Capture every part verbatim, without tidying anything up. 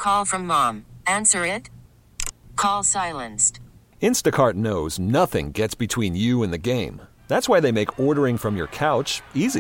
Call from mom. Answer it. Call silenced. Instacart knows nothing gets between you and the game. That's why they make ordering from your couch easy.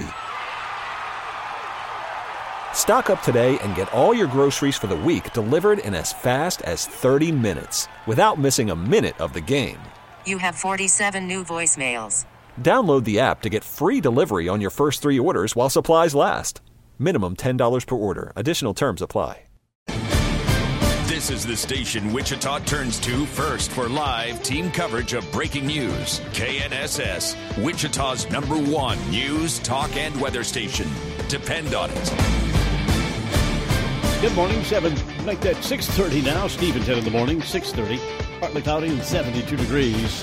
Stock up today and get all your groceries for the week delivered in as fast as thirty minutes without missing a minute of the game. You have forty-seven new voicemails. Download the app to get free delivery on your first three orders while supplies last. Minimum ten dollars per order. Additional terms apply. This is the station Wichita turns to first for live team coverage of breaking news. K N S S, Wichita's number one news, talk, and weather station. Depend on it. Good morning, seven, like that, six thirty now. Steve and Ted in the morning, six thirty. Partly cloudy and seventy-two degrees.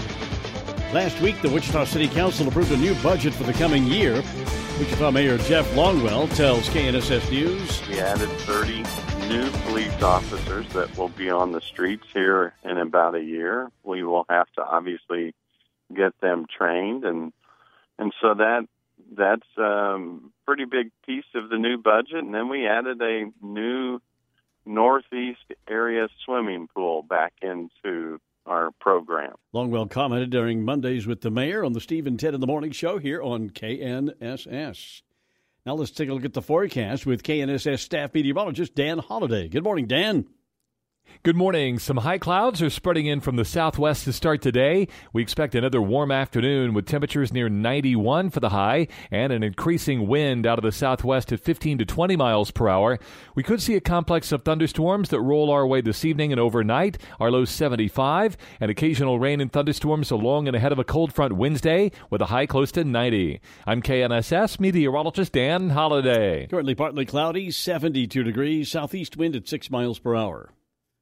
Last week, the Wichita City Council approved a new budget for the coming year. Wichita Mayor Jeff Longwell tells K N S S News. We added thirty new police officers that will be on the streets here in about a year. We will have to obviously get them trained, and and so that that's a um, pretty big piece of the new budget. And then we added a new northeast area swimming pool back into our program. Longwell commented during Mondays with the mayor on the Steve and Ted in the Morning show here on K N S S. Now let's take a look at the forecast with K N S S staff meteorologist Dan Holliday. Good morning, Dan. Good morning. Some high clouds are spreading in from the southwest to start today. We expect another warm afternoon with temperatures near ninety-one for the high and an increasing wind out of the southwest at fifteen to twenty miles per hour. We could see a complex of thunderstorms that roll our way this evening and overnight. Our low seventy-five, and occasional rain and thunderstorms along and ahead of a cold front Wednesday with a high close to ninety. I'm K N S S meteorologist Dan Holliday. Currently partly cloudy, seventy-two degrees, southeast wind at six miles per hour.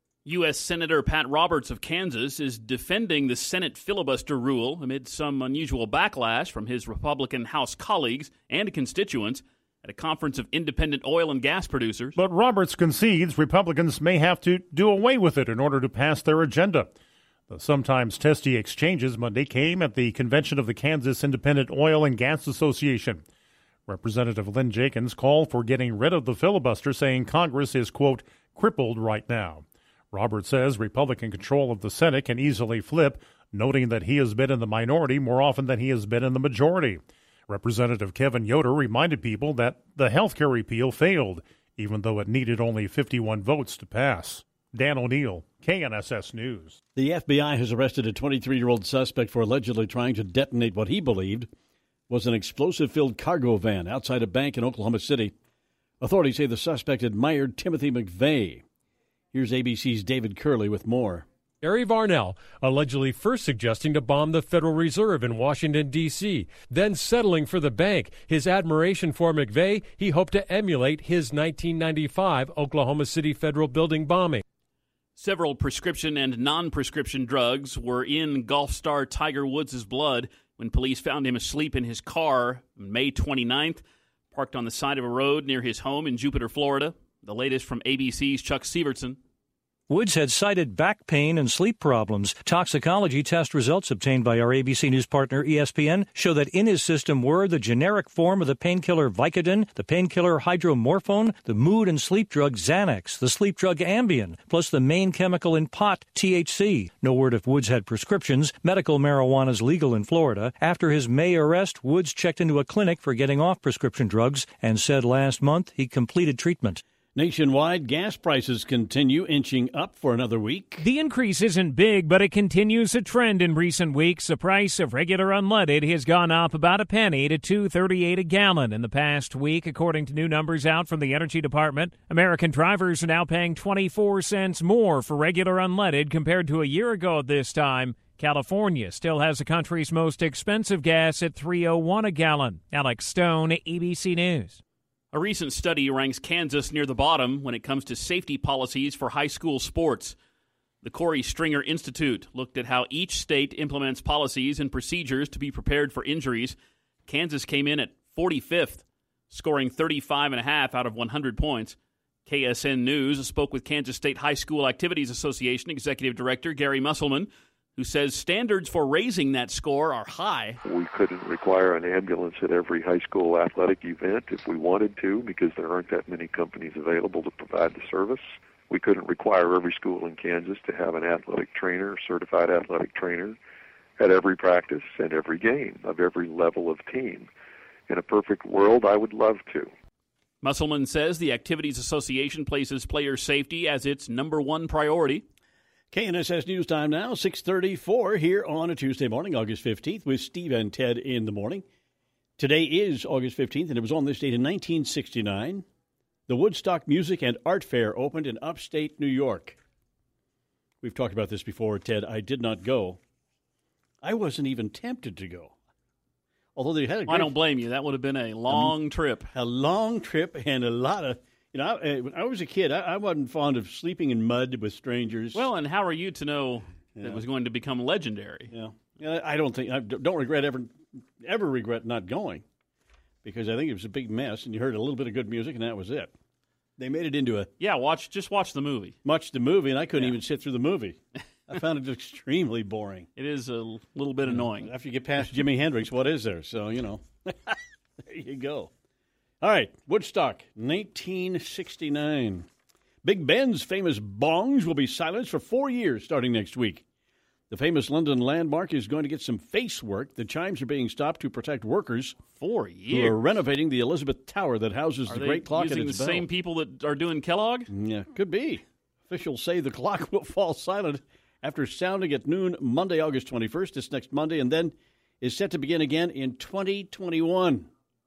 U S. Senator Pat Roberts of Kansas is defending the Senate filibuster rule amid some unusual backlash from his Republican House colleagues and constituents at a conference of independent oil and gas producers. But Roberts concedes Republicans may have to do away with it in order to pass their agenda. The sometimes testy exchanges Monday came at the convention of the Kansas Independent Oil and Gas Association. Representative Lynn Jenkins called for getting rid of the filibuster, saying Congress is, quote, crippled right now. Roberts says Republican control of the Senate can easily flip, noting that he has been in the minority more often than he has been in the majority. Representative Kevin Yoder reminded people that the health care repeal failed, even though it needed only fifty-one votes to pass. Dan O'Neill, K N S S News. The F B I has arrested a twenty-three-year-old suspect for allegedly trying to detonate what he believed was an explosive-filled cargo van outside a bank in Oklahoma City. Authorities say the suspect admired Timothy McVeigh. Here's A B C's David Curley with more. Gary Varnell allegedly first suggesting to bomb the Federal Reserve in Washington, D C, then settling for the bank. His admiration for McVeigh, he hoped to emulate his nineteen ninety-five Oklahoma City Federal Building bombing. Several prescription and non-prescription drugs were in golf star Tiger Woods' blood when police found him asleep in his car on May twenty-ninth, parked on the side of a road near his home in Jupiter, Florida. The latest from A B C's Chuck Severson. Woods had cited back pain and sleep problems. Toxicology test results obtained by our A B C News partner E S P N show that in his system were the generic form of the painkiller Vicodin, the painkiller hydromorphone, the mood and sleep drug Xanax, the sleep drug Ambien, plus the main chemical in pot, T H C. No word if Woods had prescriptions. Medical marijuana is legal in Florida. After his May arrest, Woods checked into a clinic for getting off prescription drugs and said last month he completed treatment. Nationwide, gas prices continue inching up for another week. The increase isn't big, but it continues a trend in recent weeks. The price of regular unleaded has gone up about a penny to two dollars and thirty-eight cents a gallon in the past week, according to new numbers out from the Energy Department. American drivers are now paying twenty-four cents more for regular unleaded compared to a year ago at this time. California still has the country's most expensive gas at three dollars and one cents a gallon. Alex Stone, A B C News. A recent study ranks Kansas near the bottom when it comes to safety policies for high school sports. The Corey Stringer Institute looked at how each state implements policies and procedures to be prepared for injuries. Kansas came in at forty-fifth, scoring thirty-five and a half out of one hundred points. K S N News spoke with Kansas State High School Activities Association Executive Director Gary Musselman, who says standards for raising that score are high. We couldn't require an ambulance at every high school athletic event if we wanted to, because there aren't that many companies available to provide the service. We couldn't require every school in Kansas to have an athletic trainer, certified athletic trainer, at every practice and every game of every level of team. In a perfect world, I would love to. Musselman says the Activities Association places player safety as its number one priority. K N S S News Time now, six thirty-four here on a Tuesday morning, August fifteenth, with Steve and Ted in the morning. Today is August fifteenth, and it was on this date in nineteen sixty-nine. The Woodstock Music and Art Fair opened in upstate New York. We've talked about this before, Ted. I did not go. I wasn't even tempted to go. Although they had a great, I don't blame you. That would have been a long um, trip. A long trip and a lot of, you know, I, when I was a kid, I, I wasn't fond of sleeping in mud with strangers. Well, and how are you to know yeah. that it was going to become legendary? Yeah. yeah I don't think, I don't regret ever, ever regret not going, because I think it was a big mess, and you heard a little bit of good music, and that was it. They made it into a... Yeah, watch. just watch the movie. Watch the movie, and I couldn't yeah. even sit through the movie. I found it extremely boring. It is a little bit annoying. After you get past Jimi Hendrix, what is there? So, you know, there you go. All right, Woodstock, nineteen sixty-nine. Big Ben's famous bongs will be silenced for four years starting next week. The famous London landmark is going to get some face work. The chimes are being stopped to protect workers Four years. who are renovating the Elizabeth Tower that houses are the they great clock using and its the bell. same people that are doing Kellogg? Yeah, could be. Officials say the clock will fall silent after sounding at noon Monday, August twenty-first, this next Monday, and then is set to begin again in twenty twenty-one.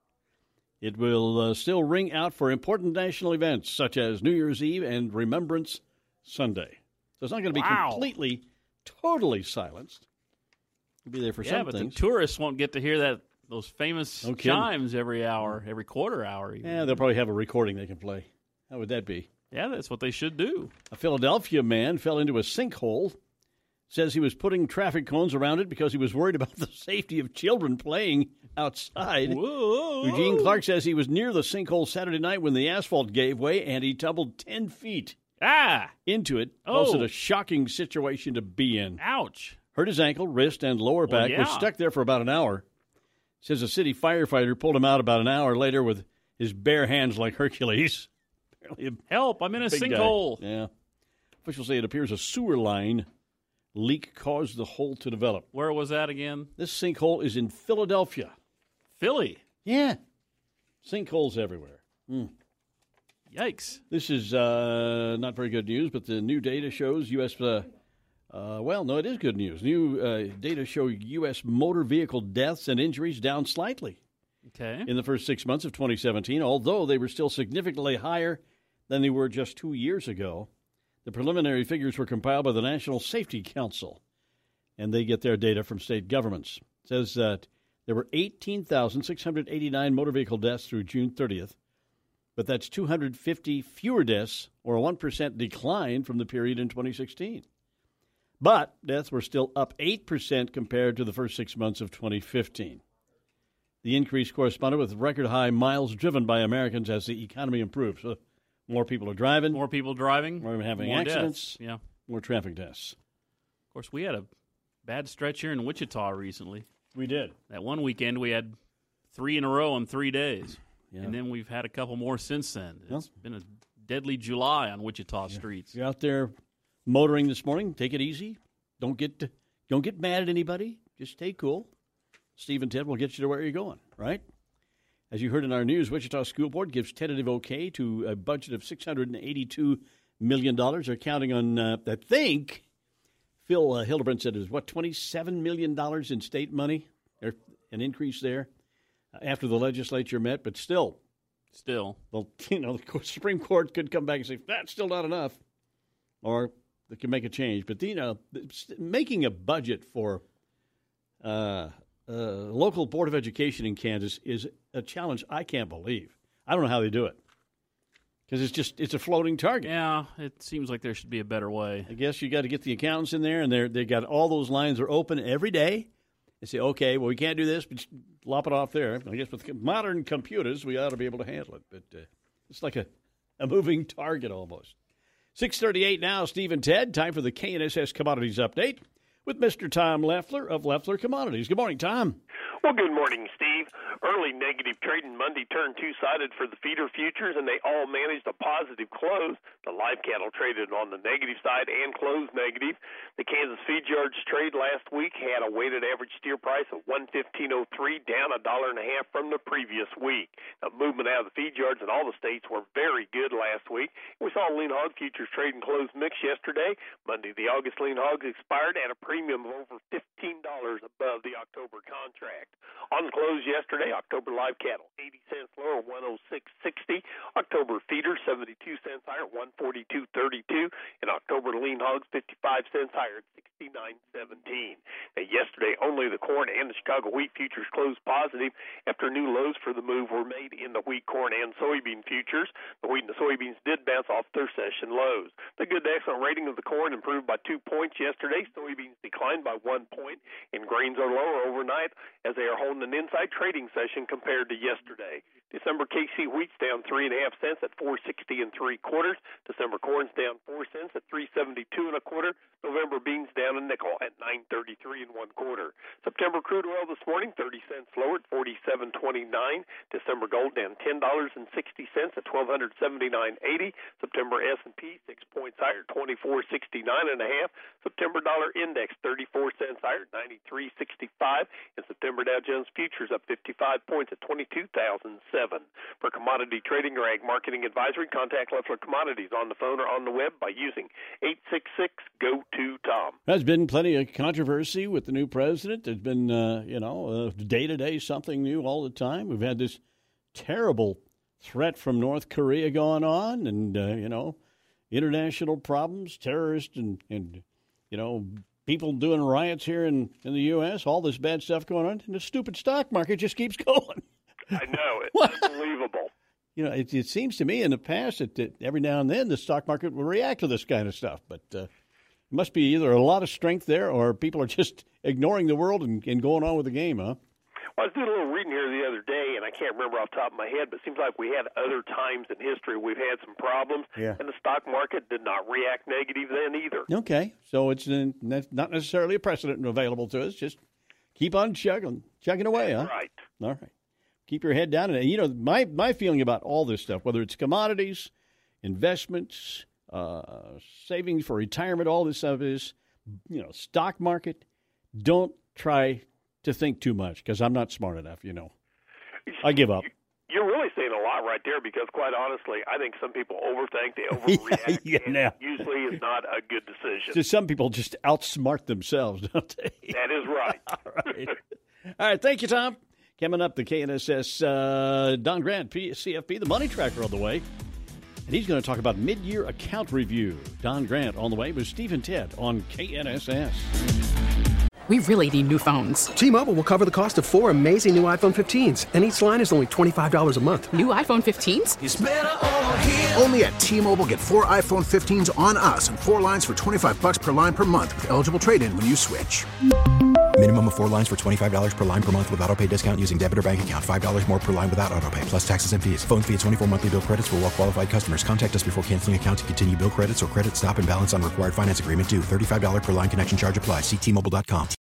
It will uh, still ring out for important national events such as New Year's Eve and Remembrance Sunday. So it's not going to be wow. completely, totally silenced. It'll be there for yeah, some but things. the tourists won't get to hear that those famous No kidding. chimes every hour, every quarter hour. Even. Yeah, they'll probably have a recording they can play. How would that be? Yeah, that's what they should do. A Philadelphia man fell into a sinkhole. Says he was putting traffic cones around it because he was worried about the safety of children playing outside. Whoa. Eugene Clark says he was near the sinkhole Saturday night when the asphalt gave way and he tumbled ten feet ah! into it. Calls Oh. it a shocking situation to be in. Ouch. Hurt his ankle, wrist, and lower Well, back. yeah. Was stuck there for about an hour. Says a city firefighter pulled him out about an hour later with his bare hands like Hercules. Help, I'm in a Big sinkhole. guy. Yeah. Officials say it appears a sewer line leak caused the hole to develop. Where was that again? This sinkhole is in Philadelphia. Philly. Yeah. Sinkholes everywhere. Mm. Yikes. This is uh, not very good news, but the new data shows U S Uh, uh, well, no, it is good news. New uh, data show U S motor vehicle deaths and injuries down slightly Okay. in the first six months of twenty seventeen, although they were still significantly higher than they were just two years ago. The preliminary figures were compiled by the National Safety Council, and they get their data from state governments. It says that there were eighteen thousand six hundred eighty-nine motor vehicle deaths through June thirtieth, but that's two hundred fifty fewer deaths, or a one percent decline from the period in twenty sixteen. But deaths were still up eight percent compared to the first six months of twenty fifteen. The increase corresponded with record-high miles driven by Americans as the economy improves. So more people are driving. More people driving. More having more accidents. Deaths. Yeah. More traffic deaths. Of course, we had a bad stretch here in Wichita recently. We did. That one weekend, we had three in a row in three days. Yeah. And then we've had a couple more since then. It's Well, been a deadly July on Wichita yeah. streets. If you're out there motoring this morning, take it easy. Don't get don't get mad at anybody. Just stay cool. Steve and Ted will get you to where you're going, right? As you heard in our news, Wichita School Board gives tentative okay to a budget of six hundred eighty-two million dollars. They're counting on, uh, I think, Phil uh, Hildebrand said it was, what, twenty-seven million dollars in state money? There, an increase there uh, after the legislature met, but still. Still. Well, you know, the Supreme Court could come back and say, that's still not enough. Or they can make a change. But, you know, making a budget for uh, uh, local Board of Education in Kansas is a challenge I can't believe. I don't know how they do it. Because it's just, it's a floating target. Yeah, it seems like there should be a better way. I guess you got to get the accountants in there, and they're, they got all those lines are open every day. They say, okay, well, we can't do this, but just lop it off there. I guess with modern computers, we ought to be able to handle it. But uh, it's like a, a moving target almost. six thirty-eight now, Steve and Ted. Time for the K N S S Commodities Update. with Mister Tom Leffler of Leffler Commodities. Good morning, Tom. Well, good morning, Steve. Early negative trading Monday turned two-sided for the feeder futures, and they all managed a positive close. The live cattle traded on the negative side and closed negative. The Kansas feed yards trade last week had a weighted average steer price of one fifteen oh three, down a dollar and a half from the previous week. Now, movement out of the feed yards in all the states were very good last week. We saw lean hog futures trade and close mixed yesterday. Monday, the August lean hogs expired at a premium of over fifteen dollars above the October contract. On the close yesterday, October live cattle eighty cents lower, one oh six sixty. October feeders seventy-two cents higher, one forty-two thirty-two. And October lean hogs fifty-five cents higher at sixty-nine seventeen. Now, yesterday, only the corn and the Chicago wheat futures closed positive after new lows for the move were made in the wheat, corn, and soybean futures. The wheat and the soybeans did bounce off their session lows. The good to excellent rating of the corn improved by two points yesterday. Soybeans declined by one point, and grains are lower overnight as they are holding an inside trading session compared to yesterday. December K C wheat's down three and a half cents at four sixty and three quarters. December corn's down four cents at three seventy two and a quarter. November beans down a nickel at nine thirty three and one quarter. September crude oil this morning thirty cents lower at forty seven twenty nine. December gold down ten dollars and sixty cents at twelve seventy nine eighty. September S and P six points higher, twenty four sixty nine and a half. September dollar index thirty four cents higher, ninety three sixty five. And September Dow Jones futures up fifty five points at twenty two thousand seven. For commodity trading or ag marketing advisory, contact Leffler Commodities on the phone or on the web by using eight six six, G O two, T O M. There's been plenty of controversy with the new president. There's been, uh, you know, uh, day-to-day something new all the time. We've had this terrible threat from North Korea going on and, uh, you know, international problems, terrorists and, and, you know, people doing riots here in, in the U S, all this bad stuff going on, and the stupid stock market just keeps going. I know. It's unbelievable. You know, it, it seems to me in the past that, that every now and then the stock market will react to this kind of stuff. But uh, it must be either a lot of strength there or people are just ignoring the world and, and going on with the game, huh? Well, I was doing a little reading here the other day, and I can't remember off the top of my head, but it seems like we had other times in history we've had some problems, yeah. and the stock market did not react negative then either. Okay, so it's uh, not necessarily a precedent available to us. Just keep on chugging, chugging away, That's huh? right. All right. Keep your head down. And, you know, my, my feeling about all this stuff, whether it's commodities, investments, uh, savings for retirement, all this stuff is, you know, stock market, don't try to think too much because I'm not smart enough, you know. I give up. You're really saying a lot right there because, quite honestly, I think some people overthink, they overreact, yeah, and yeah. usually is not a good decision. So some people just outsmart themselves, don't they? That is right. All right. All right, thank you, Tom. Coming up, the K N S S, uh, Don Grant, P- C F P, the money tracker on the way. And he's going to talk about mid-year account review. Don Grant on the way with Steve and Ted on K N S S. We really need new phones. T-Mobile will cover the cost of four amazing new iPhone fifteens, and each line is only twenty-five dollars a month. New iPhone fifteens? It's better over here. Only at T-Mobile, get four iPhone fifteens on us and four lines for twenty-five bucks per line per month with eligible trade-in when you switch. Minimum of four lines for twenty-five dollars per line per month with autopay discount using debit or bank account. five dollars more per line without autopay, plus taxes and fees. Phone fee at twenty-four monthly bill credits for well-qualified customers. Contact us before canceling account to continue bill credits or credit stop and balance on required finance agreement due. thirty-five dollars per line connection charge applies. See T Mobile dot com.